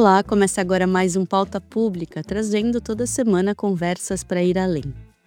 Olá, começa agora mais um Pauta Pública, trazendo toda semana conversas para ir além.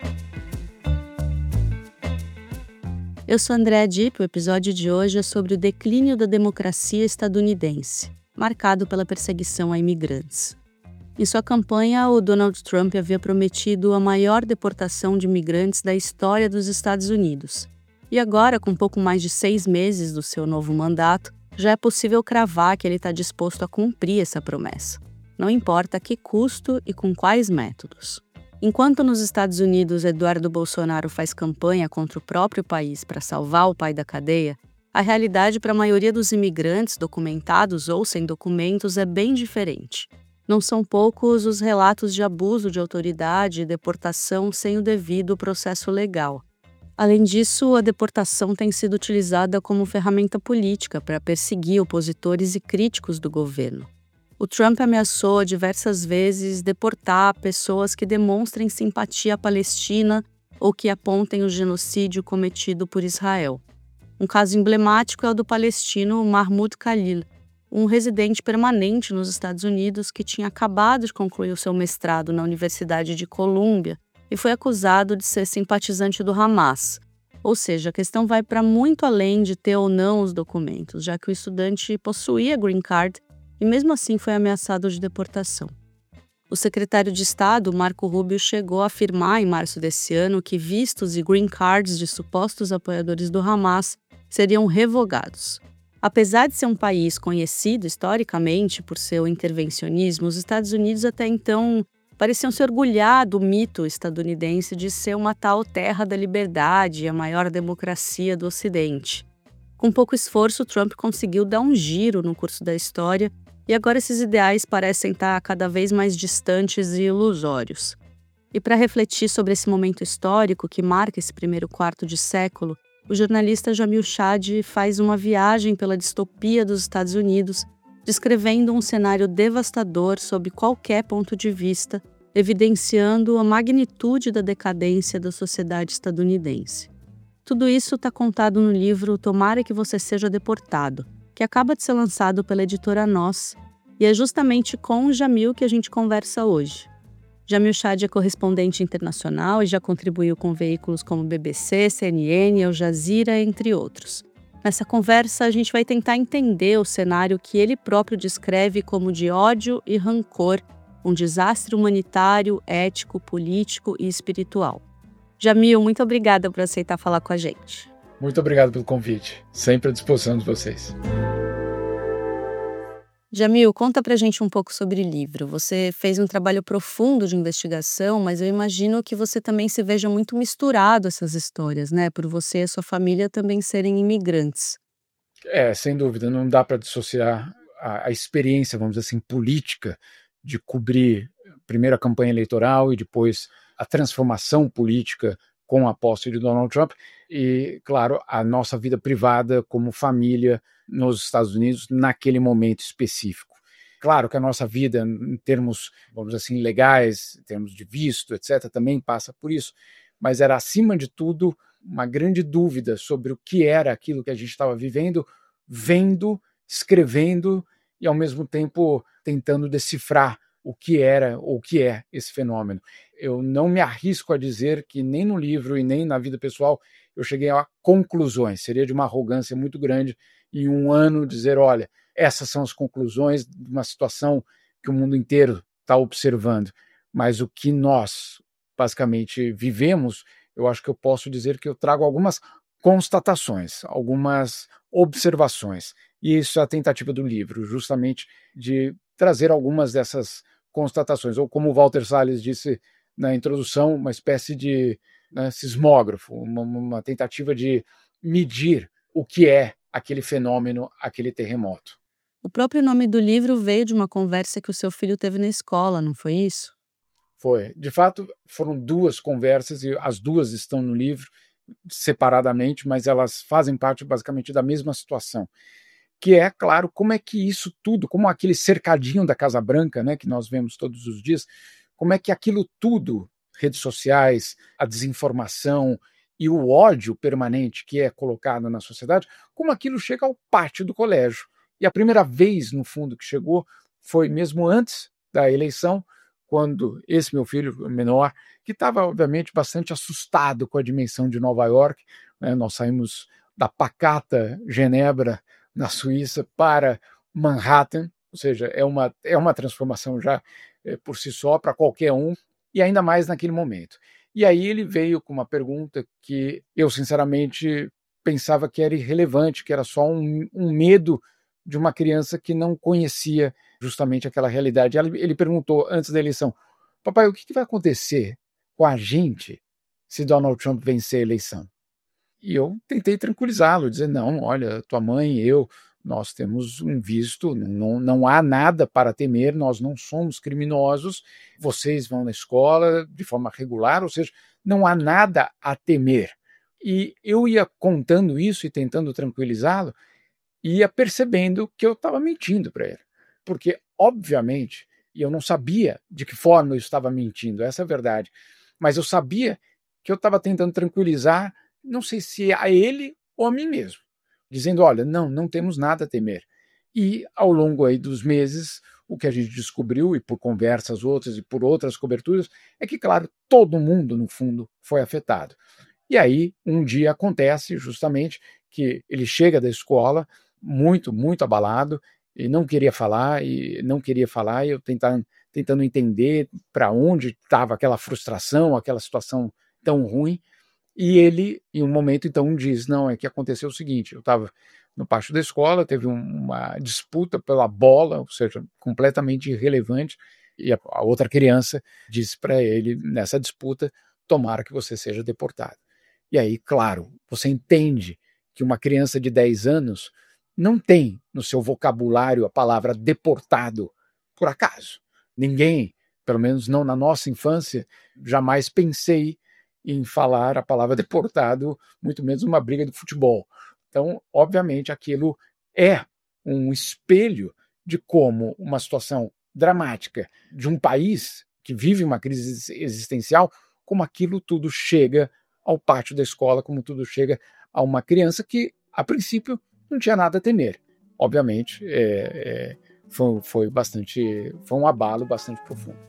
Eu sou Andréa Dipp, o episódio de hoje é sobre o declínio da democracia estadunidense, marcado pela perseguição a imigrantes. Em sua campanha, o Donald Trump havia prometido a maior deportação de imigrantes da história dos Estados Unidos. E agora, com pouco mais de 6 meses do seu novo mandato, já é possível cravar que ele está disposto a cumprir essa promessa. Não importa a que custo e com quais métodos. Enquanto nos Estados Unidos Eduardo Bolsonaro faz campanha contra o próprio país para salvar o pai da cadeia, a realidade para a maioria dos imigrantes, documentados ou sem documentos, é bem diferente. Não são poucos os relatos de abuso de autoridade e deportação sem o devido processo legal. Além disso, a deportação tem sido utilizada como ferramenta política para perseguir opositores e críticos do governo. O Trump ameaçou diversas vezes deportar pessoas que demonstrem simpatia à Palestina ou que apontem o genocídio cometido por Israel. Um caso emblemático é o do palestino Mahmoud Khalil, um residente permanente nos Estados Unidos que tinha acabado de concluir o seu mestrado na Universidade de Colômbia e foi acusado de ser simpatizante do Hamas. Ou seja, a questão vai para muito além de ter ou não os documentos, já que o estudante possuía green card e mesmo assim foi ameaçado de deportação. O secretário de Estado, Marco Rubio, chegou a afirmar em março desse ano que vistos e green cards de supostos apoiadores do Hamas seriam revogados. Apesar de ser um país conhecido historicamente por seu intervencionismo, os Estados Unidos até então pareciam se orgulhar do mito estadunidense de ser uma tal terra da liberdade e a maior democracia do Ocidente. Com pouco esforço, Trump conseguiu dar um giro no curso da história e agora esses ideais parecem estar cada vez mais distantes e ilusórios. E para refletir sobre esse momento histórico que marca esse primeiro quarto de século, o jornalista Jamil Chad faz uma viagem pela distopia dos Estados Unidos, descrevendo um cenário devastador sob qualquer ponto de vista, evidenciando a magnitude da decadência da sociedade estadunidense. Tudo isso está contado no livro Tomara que Você Seja Deportado, que acaba de ser lançado pela editora Nós, e é justamente com o Jamil que a gente conversa hoje. Jamil Chad é correspondente internacional e já contribuiu com veículos como BBC, CNN, Al Jazeera, entre outros. Nessa conversa, a gente vai tentar entender o cenário que ele próprio descreve como de ódio e rancor, um desastre humanitário, ético, político e espiritual. Jamil, muito obrigada por aceitar falar com a gente. Muito obrigado pelo convite. Sempre à disposição de vocês. Jamil, conta pra gente um pouco sobre o livro. Você fez um trabalho profundo de investigação, mas eu imagino que você também se veja muito misturado a essas histórias, né? Por você e a sua família também serem imigrantes. Sem dúvida, não dá para dissociar a experiência, vamos dizer assim, política de cobrir primeiro a campanha eleitoral e depois a transformação política com a posse de Donald Trump e, claro, a nossa vida privada como família nos Estados Unidos naquele momento específico. Claro que a nossa vida, em termos, vamos dizer assim, legais, em termos de visto, etc., também passa por isso, mas era, acima de tudo, uma grande dúvida sobre o que era aquilo que a gente estava vivendo, vendo, escrevendo e, ao mesmo tempo, tentando decifrar o que era ou o que é esse fenômeno. Eu não me arrisco a dizer que nem no livro e nem na vida pessoal eu cheguei a conclusões. Seria de uma arrogância muito grande em um ano dizer, olha, essas são as conclusões de uma situação que o mundo inteiro está observando. Mas o que nós, basicamente, vivemos, eu acho que eu posso dizer que eu trago algumas constatações, algumas observações. E isso é a tentativa do livro, justamente de trazer algumas dessas constatações. Ou como o Walter Salles disse na introdução, uma espécie de sismógrafo, uma tentativa de medir o que é aquele fenômeno, aquele terremoto. O próprio nome do livro veio de uma conversa que o seu filho teve na escola, não foi isso? Foi. De fato, foram 2 conversas e as 2 estão no livro separadamente, mas elas fazem parte basicamente da mesma situação. Que é, claro, como é que isso tudo, como aquele cercadinho da Casa Branca, né, que nós vemos todos os dias, como é que aquilo tudo, redes sociais, a desinformação e o ódio permanente que é colocado na sociedade, como aquilo chega ao pátio do colégio. E a primeira vez, no fundo, que chegou foi mesmo antes da eleição, quando esse meu filho menor, que estava, obviamente, bastante assustado com a dimensão de Nova York, né? Nós saímos da pacata Genebra, na Suíça, para Manhattan, ou seja, é uma transformação já por si só para qualquer um, e ainda mais naquele momento. E aí ele veio com uma pergunta que eu, sinceramente, pensava que era irrelevante, que era só um medo de uma criança que não conhecia justamente aquela realidade. Ele perguntou antes da eleição: papai, o que vai acontecer com a gente se Donald Trump vencer a eleição? E eu tentei tranquilizá-lo, dizer: não, olha, tua mãe e eu, nós temos um visto, não há nada para temer, nós não somos criminosos, vocês vão na escola de forma regular, ou seja, não há nada a temer. E eu ia contando isso e tentando tranquilizá-lo, e ia percebendo que eu estava mentindo para ele. Porque, obviamente, e eu não sabia de que forma eu estava mentindo, essa é a verdade, mas eu sabia que eu estava tentando tranquilizar, não sei se a ele ou a mim mesmo, dizendo: olha, não temos nada a temer. E ao longo aí dos meses, o que a gente descobriu, e por conversas outras e por outras coberturas, é que, claro, todo mundo, no fundo, foi afetado. E aí, um dia acontece justamente que ele chega da escola muito, muito abalado, e não queria falar, e eu tentando entender para onde estava aquela frustração, aquela situação tão ruim. E ele, em um momento, então, diz: não, é que aconteceu o seguinte, eu estava no pátio da escola, teve uma disputa pela bola, ou seja, completamente irrelevante, e a outra criança disse para ele, nessa disputa: tomara que você seja deportado. E aí, claro, você entende que uma criança de 10 anos não tem no seu vocabulário a palavra deportado por acaso. Ninguém, pelo menos não na nossa infância, jamais pensei em falar a palavra deportado, muito menos uma briga de futebol. Então, obviamente, aquilo é um espelho de como uma situação dramática de um país que vive uma crise existencial, como aquilo tudo chega ao pátio da escola, como tudo chega a uma criança que, a princípio, não tinha nada a temer. Obviamente, foi um abalo bastante profundo.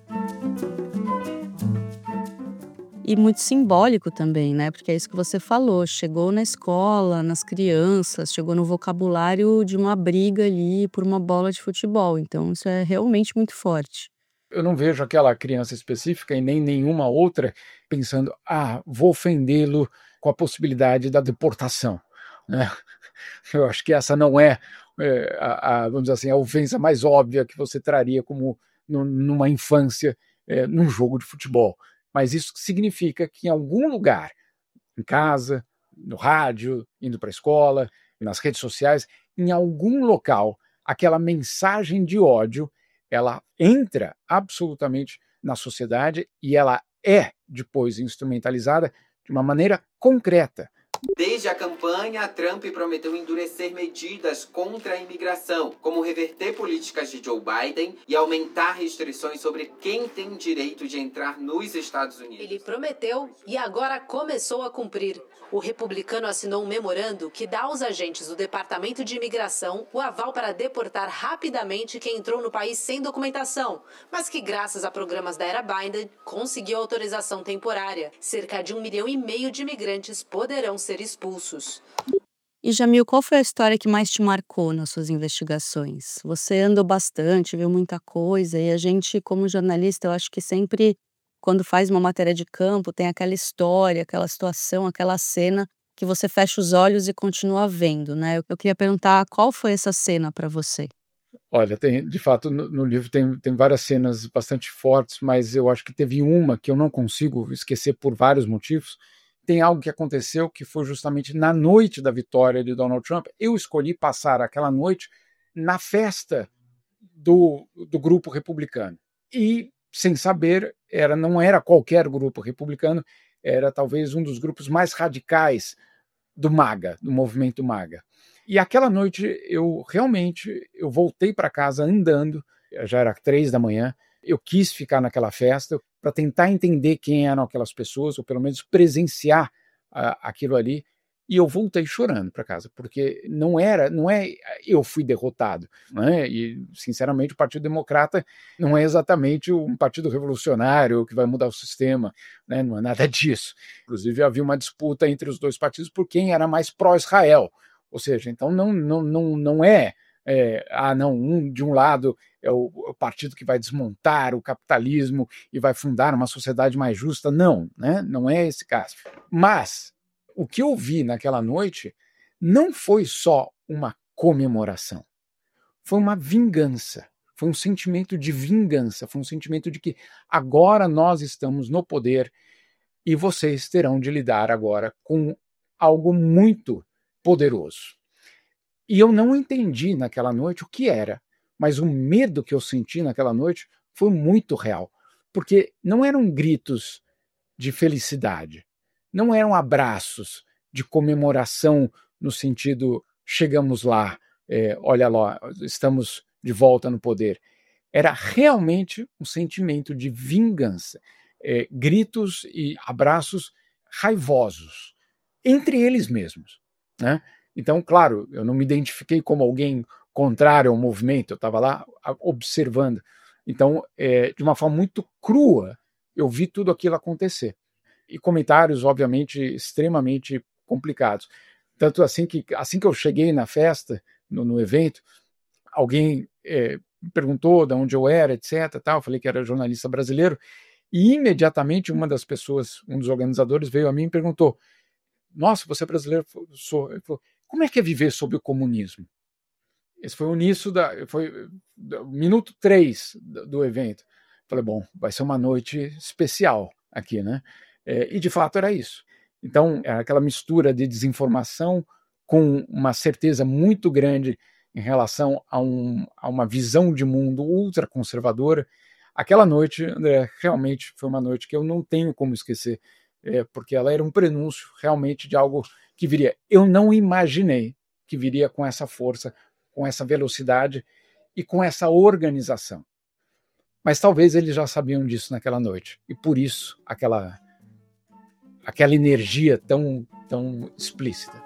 E muito simbólico também, né, porque é isso que você falou, chegou na escola, nas crianças, chegou no vocabulário de uma briga ali por uma bola de futebol, então isso é realmente muito forte. Eu não vejo aquela criança específica e nem nenhuma outra pensando: vou ofendê-lo com a possibilidade da deportação, né? Eu acho que essa não é, vamos dizer assim, a ofensa mais óbvia que você traria como numa infância, num jogo de futebol. Mas isso significa que em algum lugar, em casa, no rádio, indo para a escola, nas redes sociais, em algum local, aquela mensagem de ódio, ela entra absolutamente na sociedade e ela é depois instrumentalizada de uma maneira concreta. Desde a campanha, Trump prometeu endurecer medidas contra a imigração, como reverter políticas de Joe Biden e aumentar restrições sobre quem tem direito de entrar nos Estados Unidos. Ele prometeu e agora começou a cumprir. O republicano assinou um memorando que dá aos agentes do Departamento de Imigração o aval para deportar rapidamente quem entrou no país sem documentação, mas que, graças a programas da era Biden, conseguiu autorização temporária. Cerca de 1,5 milhão de imigrantes poderão ser expulsos. E Jamil, qual foi a história que mais te marcou nas suas investigações? Você andou bastante, viu muita coisa, e a gente, como jornalista, eu acho que sempre, quando faz uma matéria de campo, tem aquela história, aquela situação, aquela cena que você fecha os olhos e continua vendo, né? Eu queria perguntar qual foi essa cena para você? Olha, de fato, no livro tem várias cenas bastante fortes, mas eu acho que teve uma que eu não consigo esquecer por vários motivos. Tem algo que aconteceu que foi justamente na noite da vitória de Donald Trump. Eu escolhi passar aquela noite na festa do grupo republicano. E, sem saber, não era qualquer grupo republicano, era talvez um dos grupos mais radicais do MAGA, do movimento MAGA. E aquela noite eu voltei para casa andando, já era 3 da manhã, eu quis ficar naquela festa para tentar entender quem eram aquelas pessoas, ou pelo menos presenciar aquilo ali. E eu voltei chorando para casa, porque não é eu fui derrotado, né? E, sinceramente, o Partido Democrata não é exatamente um partido revolucionário que vai mudar o sistema, né? Não é nada disso. Inclusive, havia uma disputa entre os dois partidos por quem era mais pró-Israel. Ou seja, então não é, de um lado é o partido que vai desmontar o capitalismo e vai fundar uma sociedade mais justa. Não, né? Não é esse caso. Mas o que eu vi naquela noite não foi só uma comemoração, foi uma vingança, foi um sentimento de vingança, foi um sentimento de que agora nós estamos no poder e vocês terão de lidar agora com algo muito poderoso. E eu não entendi naquela noite o que era, mas o medo que eu senti naquela noite foi muito real, porque não eram gritos de felicidade, não eram abraços de comemoração no sentido chegamos lá, olha lá, estamos de volta no poder. Era realmente um sentimento de vingança, gritos e abraços raivosos entre eles mesmos, né? Então, claro, eu não me identifiquei como alguém contrário ao movimento, eu estava lá observando. Então, de uma forma muito crua, eu vi tudo aquilo acontecer. E comentários, obviamente, extremamente complicados. Tanto assim que eu cheguei na festa, no evento, alguém me perguntou de onde eu era, etc. Tal. Eu falei que era jornalista brasileiro, e imediatamente uma das pessoas, um dos organizadores, veio a mim e perguntou: nossa, você é brasileiro? Sou. Ele falou: como é que é viver sob o comunismo? Esse foi o início, foi o minuto 3 do evento. Falei, bom, vai ser uma noite especial aqui, né? E de fato era isso. Então, era aquela mistura de desinformação com uma certeza muito grande em relação a uma visão de mundo ultraconservadora. Aquela noite, André, realmente foi uma noite que eu não tenho como esquecer, porque ela era um prenúncio realmente de algo que viria. Eu não imaginei que viria com essa força, com essa velocidade e com essa organização. Mas talvez eles já sabiam disso naquela noite, e por isso aquela energia tão explícita.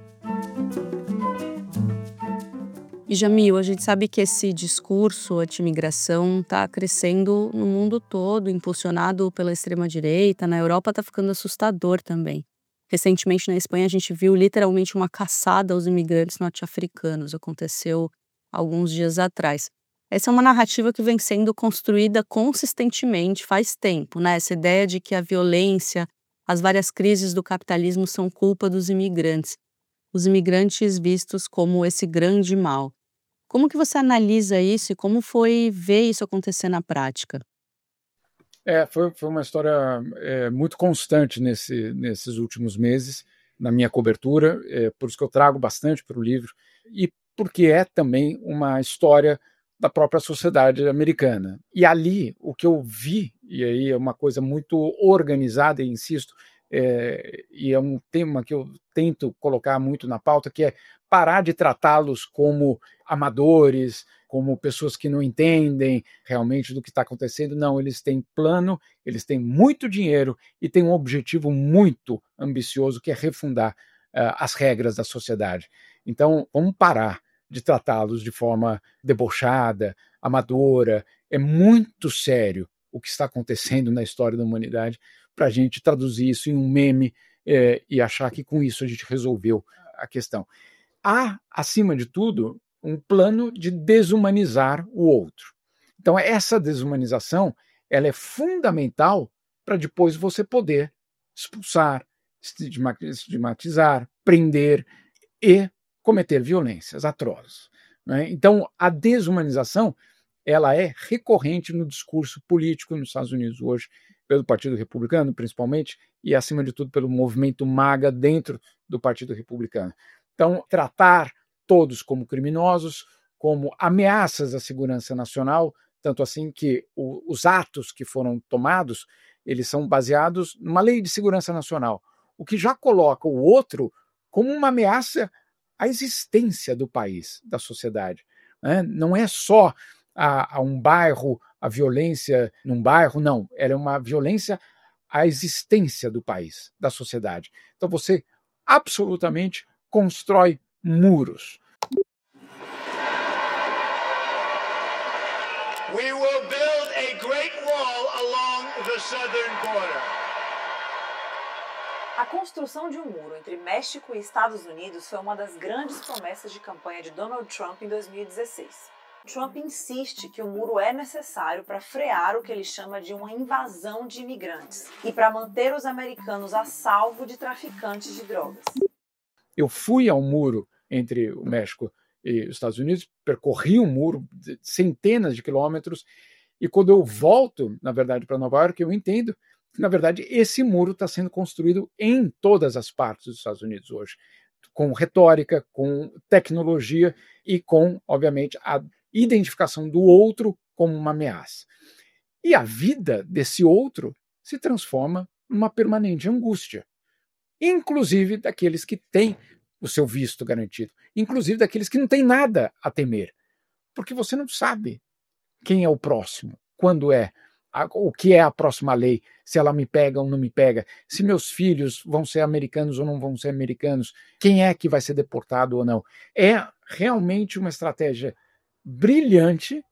E, Jamil, a gente sabe que esse discurso anti-imigração está crescendo no mundo todo, impulsionado pela extrema-direita. Na Europa está ficando assustador também. Recentemente, na Espanha, a gente viu literalmente uma caçada aos imigrantes norte-africanos. Aconteceu alguns dias atrás. Essa é uma narrativa que vem sendo construída consistentemente faz tempo, né? Essa ideia de que a violência, as várias crises do capitalismo são culpa dos imigrantes. Os imigrantes vistos como esse grande mal. Como que você analisa isso e como foi ver isso acontecer na prática? Foi uma história muito constante nesses últimos meses, na minha cobertura, por isso que eu trago bastante para o livro, e porque é também uma história da própria sociedade americana. E ali, o que eu vi, e aí é uma coisa muito organizada, e insisto, e é um tema que eu tento colocar muito na pauta, que é parar de tratá-los como amadores, como pessoas que não entendem realmente do que está acontecendo. Não, eles têm plano, eles têm muito dinheiro e têm um objetivo muito ambicioso, que é refundar as regras da sociedade. Então, vamos parar de tratá-los de forma debochada, amadora. É muito sério o que está acontecendo na história da humanidade para a gente traduzir isso em um meme e achar que com isso a gente resolveu a questão. Há, acima de tudo, um plano de desumanizar o outro. Então, essa desumanização ela é fundamental para depois você poder expulsar, estigmatizar, prender e cometer violências atrozes, né? Então, a desumanização ela é recorrente no discurso político nos Estados Unidos hoje, pelo Partido Republicano, principalmente, e, acima de tudo, pelo movimento MAGA dentro do Partido Republicano. Então, tratar todos como criminosos, como ameaças à segurança nacional, tanto assim que os atos que foram tomados, eles são baseados numa lei de segurança nacional, o que já coloca o outro como uma ameaça à existência do país, da sociedade, né? Não é só a um bairro, a violência num bairro, não, ela é uma violência à existência do país, da sociedade. Então você absolutamente constrói muros. We will build a great wall along the southern border. A construção de um muro entre México e Estados Unidos foi uma das grandes promessas de campanha de Donald Trump em 2016. Trump insiste que o muro é necessário para frear o que ele chama de uma invasão de imigrantes e para manter os americanos a salvo de traficantes de drogas. Eu fui ao muro entre o México e os Estados Unidos, percorri um muro de centenas de quilômetros, e quando eu volto, na verdade, para Nova York, eu entendo que, na verdade, esse muro está sendo construído em todas as partes dos Estados Unidos hoje, com retórica, com tecnologia e com, obviamente, a identificação do outro como uma ameaça. E a vida desse outro se transforma numa permanente angústia, inclusive daqueles que têm o seu visto garantido, inclusive daqueles que não têm nada a temer, porque você não sabe quem é o próximo, quando é, o que é a próxima lei, se ela me pega ou não me pega, se meus filhos vão ser americanos ou não vão ser americanos, quem é que vai ser deportado ou não. É realmente uma estratégia brilhante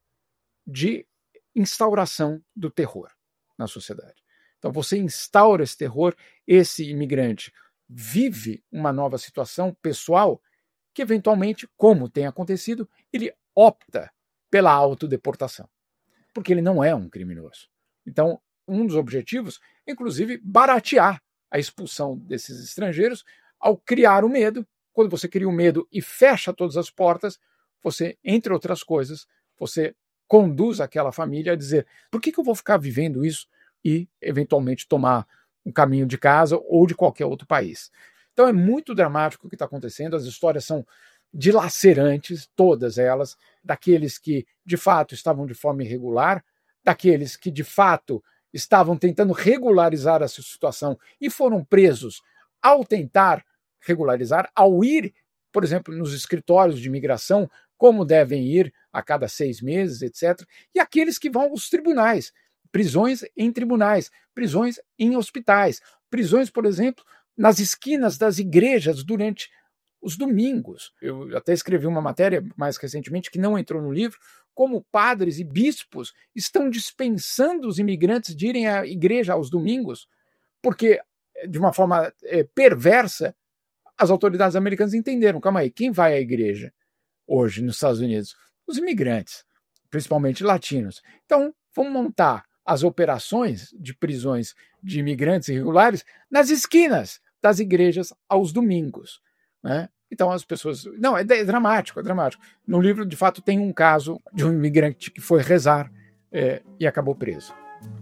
de instauração do terror na sociedade. Então você instaura esse terror, esse imigrante vive uma nova situação pessoal que, eventualmente, como tem acontecido, ele opta pela autodeportação, porque ele não é um criminoso. Então, um dos objetivos é, inclusive, baratear a expulsão desses estrangeiros ao criar o medo. Quando você cria o medo e fecha todas as portas, você, entre outras coisas, você conduz aquela família a dizer: por que eu vou ficar vivendo isso e, eventualmente, tomar um caminho de casa ou de qualquer outro país? Então é muito dramático o que está acontecendo, as histórias são dilacerantes, todas elas, daqueles que de fato estavam de forma irregular, daqueles que de fato estavam tentando regularizar essa situação e foram presos ao tentar regularizar, ao ir, por exemplo, nos escritórios de imigração, como devem ir a cada 6 meses, etc. E aqueles que vão aos tribunais, prisões em tribunais, prisões em hospitais, prisões, por exemplo, nas esquinas das igrejas durante os domingos. Eu até escrevi uma matéria mais recentemente que não entrou no livro, como padres e bispos estão dispensando os imigrantes de irem à igreja aos domingos, porque, de uma forma perversa, as autoridades americanas entenderam: calma aí, quem vai à igreja hoje nos Estados Unidos? Os imigrantes, principalmente latinos. Então, vamos montar as operações de prisões de imigrantes irregulares nas esquinas das igrejas aos domingos, né? Então as pessoas... Não, é dramático, é dramático. No livro, de fato, tem um caso de um imigrante que foi rezar e acabou preso.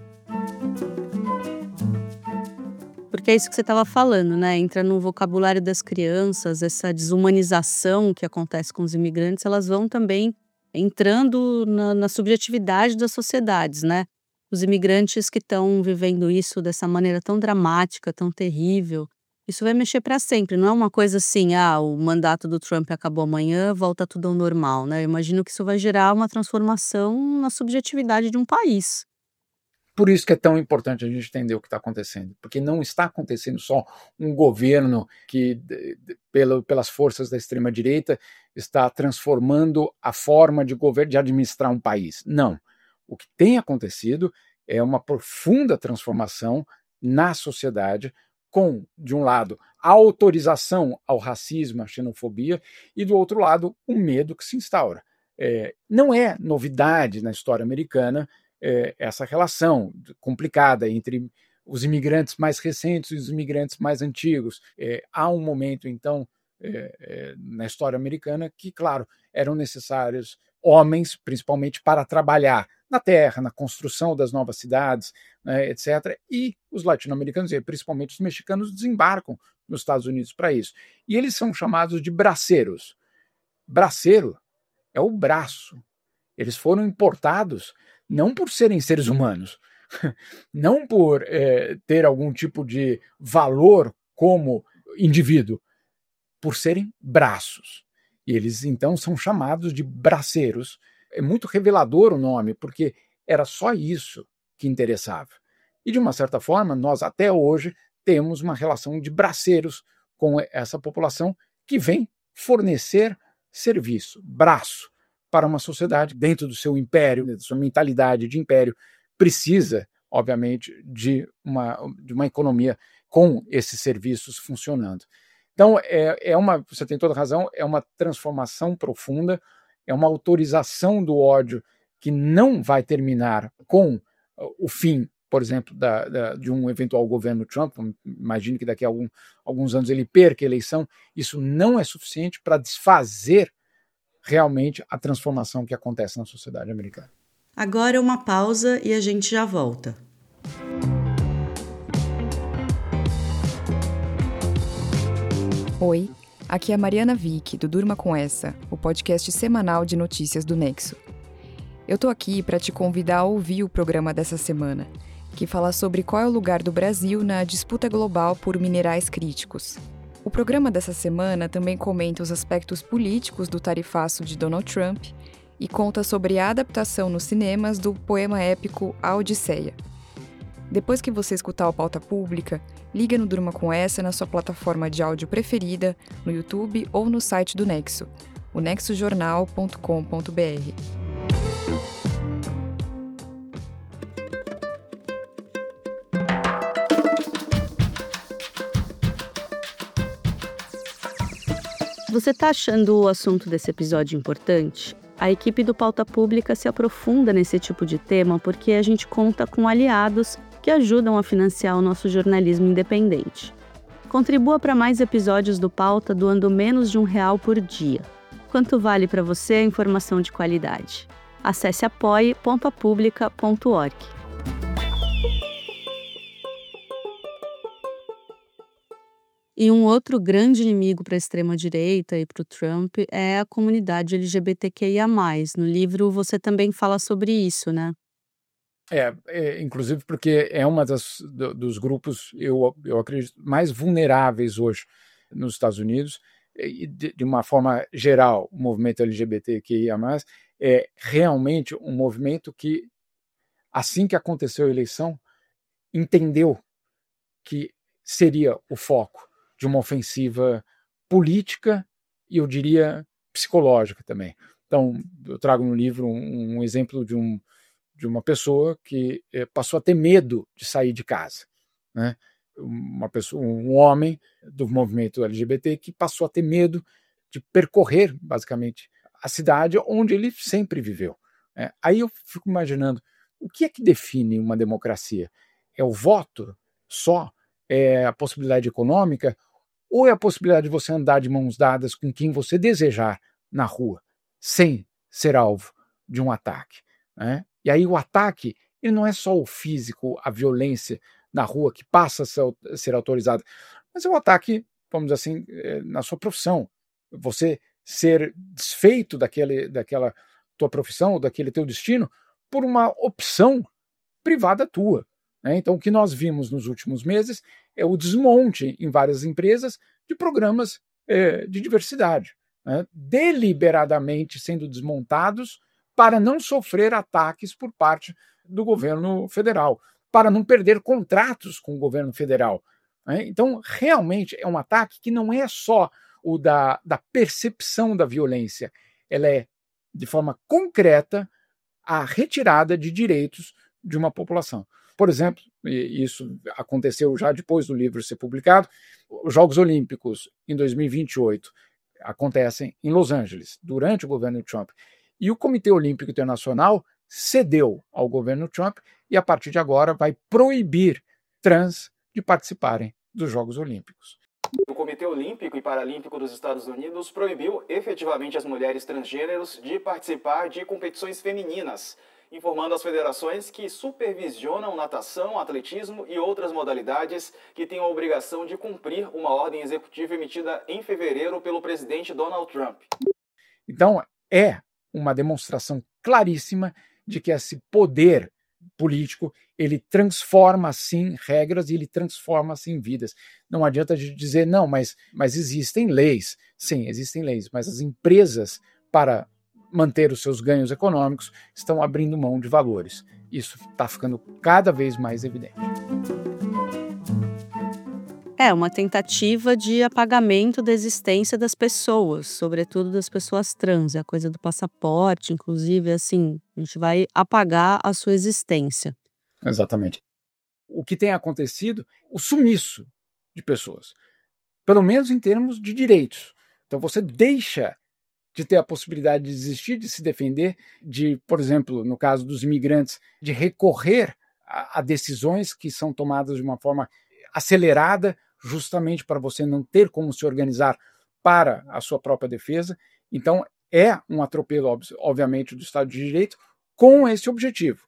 Porque é isso que você estava falando, né? Entra no vocabulário das crianças, essa desumanização que acontece com os imigrantes, elas vão também entrando na subjetividade das sociedades, né? Os imigrantes que estão vivendo isso dessa maneira tão dramática, tão terrível, isso vai mexer para sempre. Não é uma coisa assim: o mandato do Trump acabou amanhã, volta tudo ao normal, né? Eu imagino que isso vai gerar uma transformação na subjetividade de um país. Por isso que é tão importante a gente entender o que está acontecendo, porque não está acontecendo só um governo que, pelas forças da extrema-direita, está transformando a forma de governo, de administrar um país. Não. O que tem acontecido é uma profunda transformação na sociedade, com, de um lado, a autorização ao racismo, à xenofobia, e, do outro lado, o medo que se instaura. Não é novidade na história americana essa relação complicada entre os imigrantes mais recentes e os imigrantes mais antigos. Há um momento, então, na história americana que, claro, eram necessários homens, principalmente para trabalhar na terra, na construção das novas cidades, né, etc. E os latino-americanos, e principalmente os mexicanos, desembarcam nos Estados Unidos para isso. E eles são chamados de braceiros. Braceiro é o braço. Eles foram importados não por serem seres humanos, não por ter algum tipo de valor como indivíduo, por serem braços. E eles, então, são chamados de braceiros. É muito revelador o nome, porque era só isso que interessava. E, de uma certa forma, nós até hoje temos uma relação de braceiros com essa população que vem fornecer serviço, braço, para uma sociedade dentro do seu império, da sua mentalidade de império, precisa, obviamente, de uma economia com esses serviços funcionando. Então, você tem toda razão, é uma transformação profunda, é uma autorização do ódio que não vai terminar com o fim, por exemplo, de um eventual governo Trump. Imagino que daqui a alguns anos ele perca a eleição. Isso não é suficiente para desfazer realmente a transformação que acontece na sociedade americana. Agora é uma pausa e a gente já volta. Oi, aqui é a Mariana Vick, do Durma Com Essa, o podcast semanal de notícias do Nexo. Eu tô aqui para te convidar a ouvir o programa dessa semana, que fala sobre qual é o lugar do Brasil na disputa global por minerais críticos. O programa dessa semana também comenta os aspectos políticos do tarifaço de Donald Trump e conta sobre a adaptação nos cinemas do poema épico A Odisseia. Depois que você escutar o Pauta Pública, liga no Durma Com Essa na sua plataforma de áudio preferida, no YouTube ou no site do Nexo, o nexojornal.com.br. Você está achando o assunto desse episódio importante? A equipe do Pauta Pública se aprofunda nesse tipo de tema porque a gente conta com aliados que ajudam a financiar o nosso jornalismo independente. Contribua para mais episódios do Pauta doando menos de R$1 por dia. Quanto vale para você a informação de qualidade? Acesse apoie.publica.org. E um outro grande inimigo para a extrema-direita e para o Trump é a comunidade LGBTQIA+. No livro você também fala sobre isso, né? Inclusive porque é uma dos grupos, eu acredito, mais vulneráveis hoje nos Estados Unidos, e de uma forma geral, o movimento LGBTQIA+, é realmente um movimento que, assim que aconteceu a eleição, entendeu que seria o foco de uma ofensiva política e, eu diria, psicológica também. Então, eu trago no livro um exemplo de uma pessoa que passou a ter medo de sair de casa, né? Um homem do movimento LGBT que passou a ter medo de percorrer, basicamente, a cidade onde ele sempre viveu. Aí eu fico imaginando, o que é que define uma democracia? É o voto só? É a possibilidade econômica? Ou é a possibilidade de você andar de mãos dadas com quem você desejar na rua, sem ser alvo de um ataque, né? E aí o ataque, ele não é só o físico, a violência na rua que passa a ser autorizada, mas é o ataque, vamos dizer assim, na sua profissão. Você ser desfeito daquela tua profissão, ou daquele teu destino, por uma opção privada tua, né? Então o que nós vimos nos últimos meses é o desmonte em várias empresas de programas de diversidade, né? Deliberadamente sendo desmontados para não sofrer ataques por parte do governo federal, para não perder contratos com o governo federal, né? Então, realmente é um ataque que não é só o da percepção da violência, ela é, de forma concreta, a retirada de direitos de uma população. Por exemplo, e isso aconteceu já depois do livro ser publicado, os Jogos Olímpicos em 2028 acontecem em Los Angeles, durante o governo Trump. E o Comitê Olímpico Internacional cedeu ao governo Trump e, a partir de agora, vai proibir trans de participarem dos Jogos Olímpicos. O Comitê Olímpico e Paralímpico dos Estados Unidos proibiu efetivamente as mulheres transgêneros de participar de competições femininas, informando as federações que supervisionam natação, atletismo e outras modalidades que têm a obrigação de cumprir uma ordem executiva emitida em fevereiro pelo presidente Donald Trump. Então, é uma demonstração claríssima de que esse poder político, ele transforma, sim, regras e ele transforma, sim, vidas. Não adianta a gente dizer, não, mas existem leis. Sim, existem leis, mas as empresas, para manter os seus ganhos econômicos, estão abrindo mão de valores. Isso está ficando cada vez mais evidente. É uma tentativa de apagamento da existência das pessoas, sobretudo das pessoas trans. É a coisa do passaporte, inclusive, assim, a gente vai apagar a sua existência. Exatamente. O que tem acontecido, o sumiço de pessoas, pelo menos em termos de direitos. Então você deixa de ter a possibilidade de existir, de se defender, de, por exemplo, no caso dos imigrantes, de recorrer a decisões que são tomadas de uma forma acelerada, justamente para você não ter como se organizar para a sua própria defesa. Então, é um atropelo, obviamente, do Estado de Direito com esse objetivo,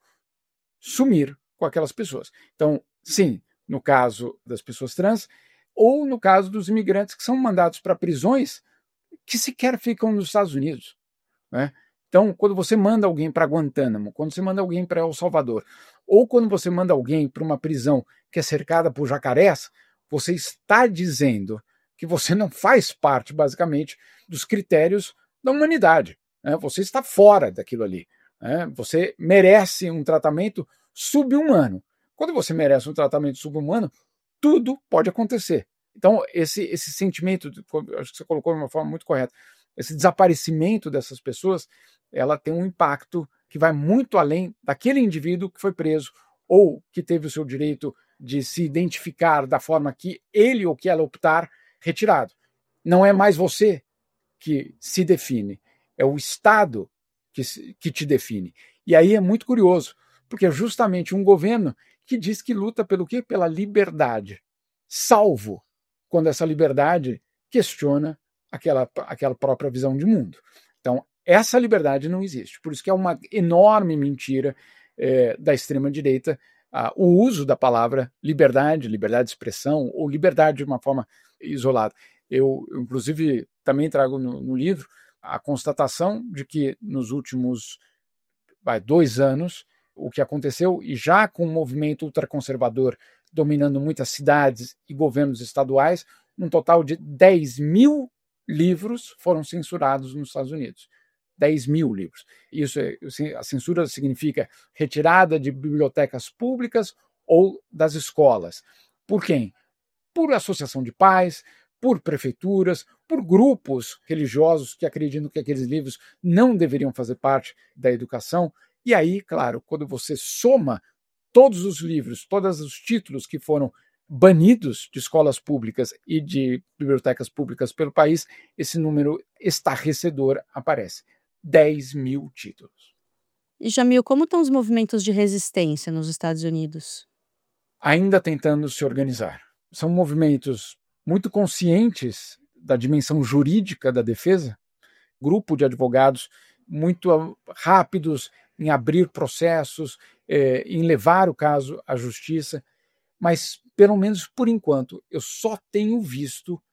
sumir com aquelas pessoas. Então, sim, no caso das pessoas trans, ou no caso dos imigrantes que são mandados para prisões que sequer ficam nos Estados Unidos, né? Então, quando você manda alguém para Guantánamo, quando você manda alguém para El Salvador, ou quando você manda alguém para uma prisão que é cercada por jacarés, você está dizendo que você não faz parte, basicamente, dos critérios da humanidade, né? Você está fora daquilo ali, né? Você merece um tratamento subhumano. Quando você merece um tratamento subhumano, tudo pode acontecer. Então, esse sentimento, acho que você colocou de uma forma muito correta, esse desaparecimento dessas pessoas, ela tem um impacto que vai muito além daquele indivíduo que foi preso ou que teve o seu direito de se identificar da forma que ele ou que ela optar retirado. Não é mais você que se define, é o Estado que te define. E aí é muito curioso, porque é justamente um governo que diz que luta pelo quê? Pela liberdade, salvo quando essa liberdade questiona aquela própria visão de mundo. Então, essa liberdade não existe. Por isso que é uma enorme mentira da extrema-direita o uso da palavra liberdade, liberdade de expressão, ou liberdade de uma forma isolada. Eu inclusive, também trago no livro a constatação de que nos últimos 2 anos, o que aconteceu, e já com o movimento ultraconservador dominando muitas cidades e governos estaduais, um total de 10.000 livros foram censurados nos Estados Unidos. 10.000 livros. Isso, a censura significa retirada de bibliotecas públicas ou das escolas. Por quem? Por associação de pais, por prefeituras, por grupos religiosos que acreditam que aqueles livros não deveriam fazer parte da educação. E aí, claro, quando você soma todos os livros, todos os títulos que foram banidos de escolas públicas e de bibliotecas públicas pelo país, esse número estarrecedor aparece. 10.000 títulos. E, Jamil, como estão os movimentos de resistência nos Estados Unidos? Ainda tentando se organizar. São movimentos muito conscientes da dimensão jurídica da defesa, grupo de advogados muito rápidos em abrir processos, em levar o caso à justiça, mas, pelo menos por enquanto, eu só tenho visto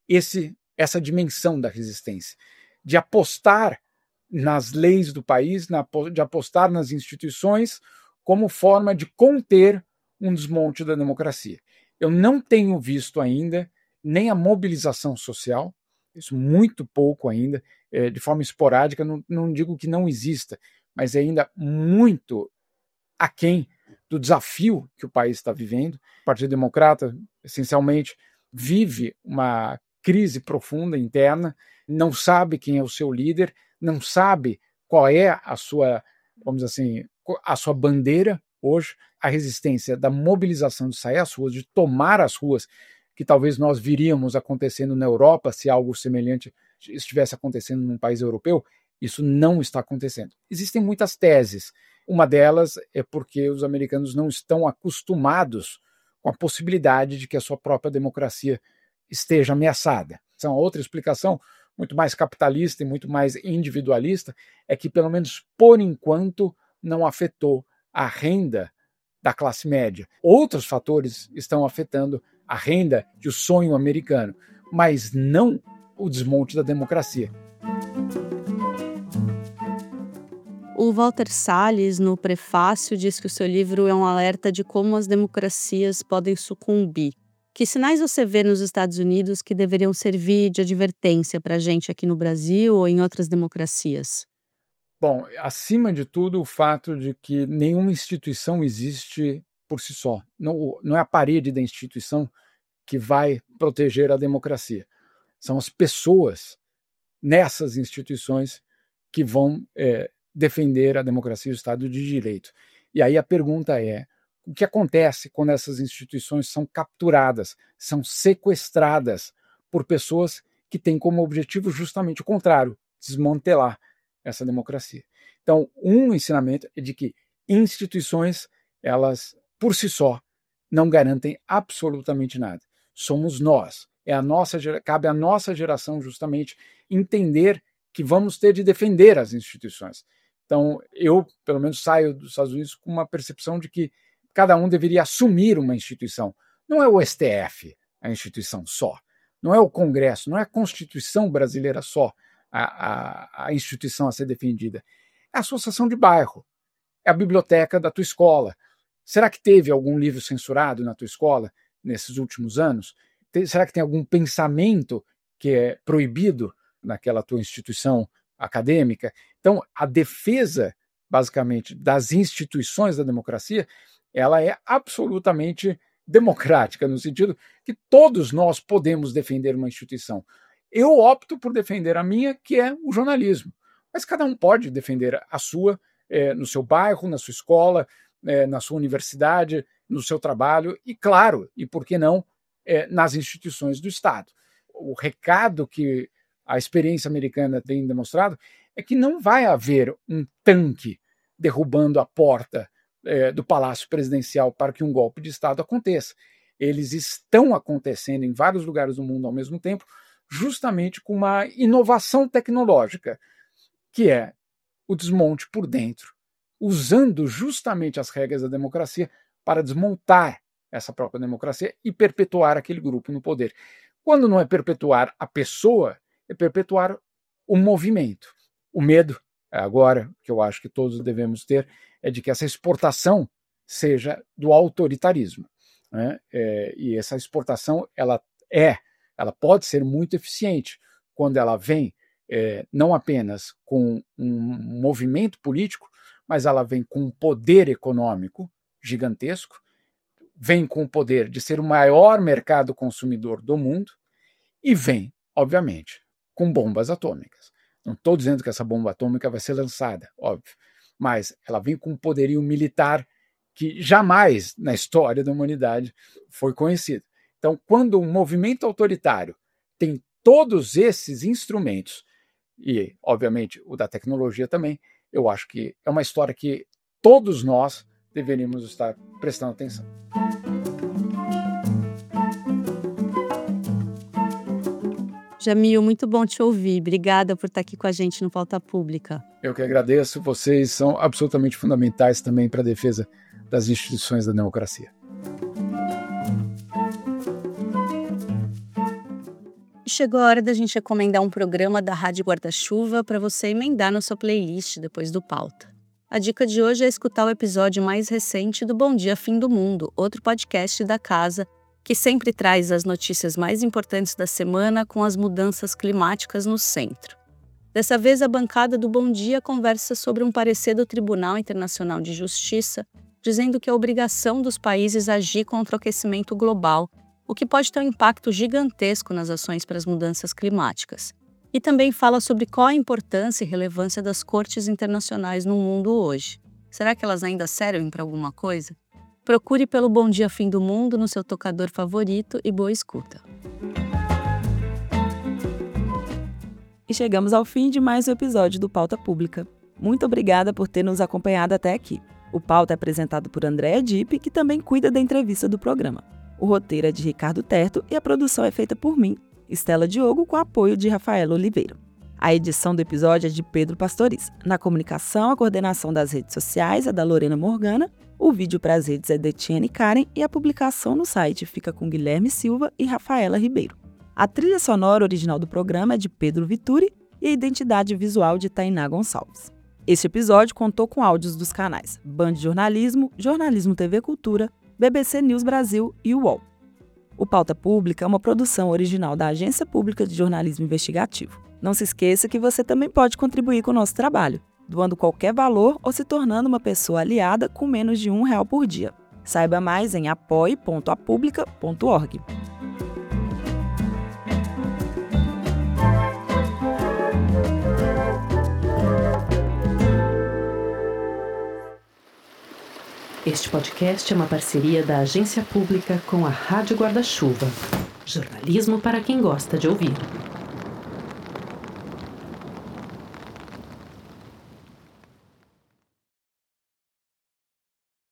essa dimensão da resistência, de apostar nas leis do país, de apostar nas instituições como forma de conter um desmonte da democracia. Eu não tenho visto ainda nem a mobilização social, isso muito pouco ainda, de forma esporádica, não digo que não exista, mas é ainda muito aquém do desafio que o país está vivendo. O Partido Democrata, essencialmente, vive uma crise profunda interna, não sabe quem é o seu líder, não sabe qual é a sua, vamos dizer assim, a sua bandeira hoje. A resistência da mobilização de sair às ruas, de tomar as ruas, que talvez nós viríamos acontecendo na Europa se algo semelhante estivesse acontecendo num país europeu, isso não está acontecendo. Existem muitas teses. Uma delas é porque os americanos não estão acostumados com a possibilidade de que a sua própria democracia esteja ameaçada. Então, a outra explicação, muito mais capitalista e muito mais individualista, é que, pelo menos por enquanto, não afetou a renda da classe média. Outros fatores estão afetando a renda e o sonho americano, mas não o desmonte da democracia. O Walter Salles, no prefácio, diz que o seu livro é um alerta de como as democracias podem sucumbir. Que sinais você vê nos Estados Unidos que deveriam servir de advertência para a gente aqui no Brasil ou em outras democracias? Bom, acima de tudo, o fato de que nenhuma instituição existe por si só. Não é a parede da instituição que vai proteger a democracia. São as pessoas nessas instituições que vão defender a democracia e o Estado de Direito. E aí a pergunta é, o que acontece quando essas instituições são capturadas, são sequestradas por pessoas que têm como objetivo justamente o contrário, desmantelar essa democracia? Então, um ensinamento é de que instituições, elas, por si só, não garantem absolutamente nada. Somos nós, cabe à nossa geração justamente entender que vamos ter de defender as instituições. Então, eu, pelo menos, saio dos Estados Unidos com uma percepção de que cada um deveria assumir uma instituição. Não é o STF a instituição só, não é o Congresso, não é a Constituição brasileira só a instituição a ser defendida. É a associação de bairro, é a biblioteca da tua escola. Será que teve algum livro censurado na tua escola nesses últimos anos? Será que tem algum pensamento que é proibido naquela tua instituição acadêmica? Então, a defesa, basicamente, das instituições da democracia, ela é absolutamente democrática, no sentido que todos nós podemos defender uma instituição. Eu opto por defender a minha, que é o jornalismo. Mas cada um pode defender a sua no seu bairro, na sua escola, na sua universidade, no seu trabalho e, claro, e por que não, nas instituições do Estado. O recado que a experiência americana tem demonstrado é que não vai haver um tanque derrubando a porta do Palácio Presidencial para que um golpe de Estado aconteça. Eles estão acontecendo em vários lugares do mundo ao mesmo tempo, justamente com uma inovação tecnológica, que é o desmonte por dentro, usando justamente as regras da democracia para desmontar essa própria democracia e perpetuar aquele grupo no poder. Quando não é perpetuar a pessoa, é perpetuar o movimento. O medo, agora, que eu acho que todos devemos ter, é de que essa exportação seja do autoritarismo, né? E essa exportação ela pode ser muito eficiente quando ela vem não apenas com um movimento político, mas ela vem com um poder econômico gigantesco, vem com o poder de ser o maior mercado consumidor do mundo e vem, obviamente, com bombas atômicas. Não estou dizendo que essa bomba atômica vai ser lançada, óbvio, mas ela vem com um poderio militar que jamais na história da humanidade foi conhecido. Então, quando um movimento autoritário tem todos esses instrumentos, e, obviamente, o da tecnologia também, eu acho que é uma história que todos nós deveríamos estar prestando atenção. Jamil, muito bom te ouvir. Obrigada por estar aqui com a gente no Pauta Pública. Eu que agradeço. Vocês são absolutamente fundamentais também para a defesa das instituições da democracia. Chegou a hora da gente recomendar um programa da Rádio Guarda-Chuva para você emendar na sua playlist depois do Pauta. A dica de hoje é escutar o episódio mais recente do Bom Dia Fim do Mundo, outro podcast da casa, que sempre traz as notícias mais importantes da semana com as mudanças climáticas no centro. Dessa vez, a bancada do Bom Dia conversa sobre um parecer do Tribunal Internacional de Justiça, dizendo que é obrigação dos países agir contra o aquecimento global, o que pode ter um impacto gigantesco nas ações para as mudanças climáticas. E também fala sobre qual a importância e relevância das cortes internacionais no mundo hoje. Será que elas ainda servem para alguma coisa? Procure pelo Bom Dia Fim do Mundo no seu tocador favorito e boa escuta. E chegamos ao fim de mais um episódio do Pauta Pública. Muito obrigada por ter nos acompanhado até aqui. O Pauta é apresentado por Andréa Dipp, que também cuida da entrevista do programa. O roteiro é de Ricardo Terto e a produção é feita por mim, Estela Diogo, com apoio de Rafaela Oliveira. A edição do episódio é de Pedro Pastoriza. Na comunicação, a coordenação das redes sociais é da Lorena Morgana, o vídeo para as redes é de Etienne Karen e a publicação no site fica com Guilherme Silva e Rafaela Ribeiro. A trilha sonora original do programa é de Pedro Vituri e a identidade visual de Tainá Gonçalves. Este episódio contou com áudios dos canais Band Jornalismo, Jornalismo TV Cultura, BBC News Brasil e UOL. O Pauta Pública é uma produção original da Agência Pública de Jornalismo Investigativo. Não se esqueça que você também pode contribuir com o nosso trabalho, doando qualquer valor ou se tornando uma pessoa aliada com menos de R$1 por dia. Saiba mais em apoie.apublica.org. Este podcast é uma parceria da Agência Pública com a Rádio Guarda-Chuva. Jornalismo para quem gosta de ouvir.